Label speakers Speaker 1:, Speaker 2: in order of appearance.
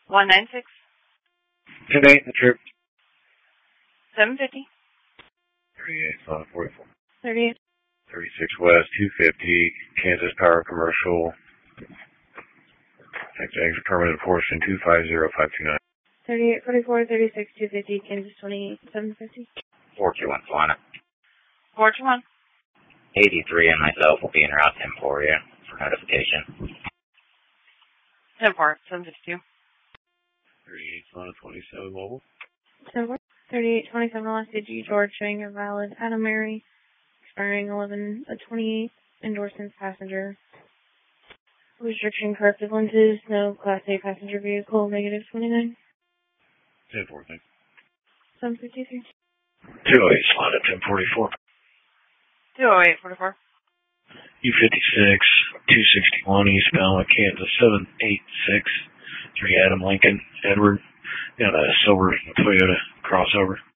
Speaker 1: 196.
Speaker 2: 10-8, the trip.
Speaker 1: 750.
Speaker 2: 38, Sonic 44.
Speaker 1: 38.
Speaker 2: 36 West, 250, Kansas Power Commercial. Extra permanent enforcement 250529.
Speaker 1: 38, 44, 36, 250, Kansas 28, 750.
Speaker 3: 421 Solana.
Speaker 1: 421.
Speaker 3: 83 and myself will be en route to Emporia for notification.
Speaker 1: 10-4, 752.
Speaker 2: 38, Solana 27 mobile.
Speaker 1: 10-4. 38, 27, last digit, George, showing a valid Adam Mary, expiring 11/28, endorsements passenger. Restriction corrected lenses, no Class A passenger vehicle, -29.
Speaker 2: 10-4, thanks.
Speaker 1: 753.
Speaker 2: 208, Solana 1044.
Speaker 1: 208, 44.
Speaker 2: U56, 261 eastbound, Kansas 786. 3 Adam Lincoln, Edward. Got a silver Toyota crossover.